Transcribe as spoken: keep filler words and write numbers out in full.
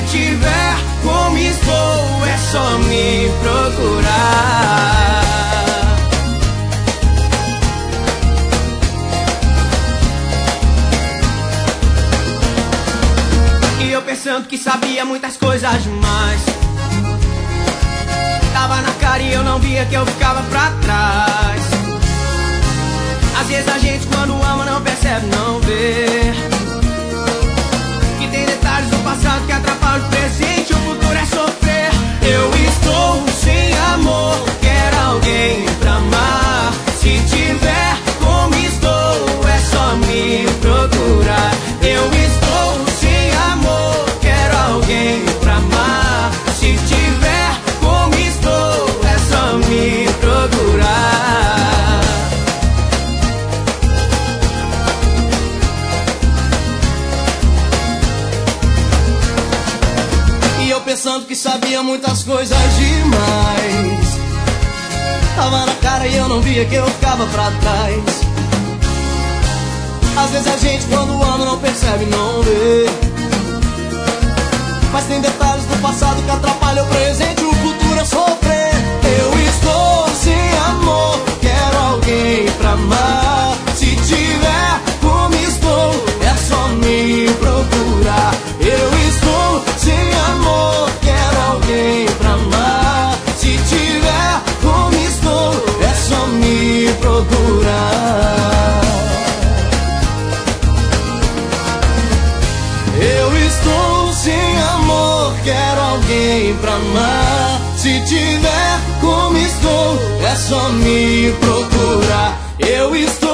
tiver como estou, é só me procurar. E eu pensando que sabia muitas coisas demais, tava na cara e eu não via que eu ficava pra trás. Às vezes a gente quando ama não percebe, não vê que tem detalhes do passado que atrapalham o presente, o futuro é sofrer. Eu estou sem amor, quero alguém pra amar. Se tiver como estou, é só me procurar. Eu estou sem amor, quero alguém pra amar. Se tiver como estou, é só me procurar. E eu pensando que sabia muitas coisas demais, tava na cara e eu não via que eu ficava pra trás. Às vezes a gente quando ama não percebe, não vê, mas tem detalhes do passado que atrapalham o presente, o futuro é sofrer. Eu estou sem amor, quero alguém pra amar. Se tiver como estou, é só me procurar. Eu estou sem amor, quero alguém pra amar. Se tiver como estou, é só me procurar. Eu estou sem amor, quero alguém pra amar. Se tiver como estou, é só me procurar. Eu estou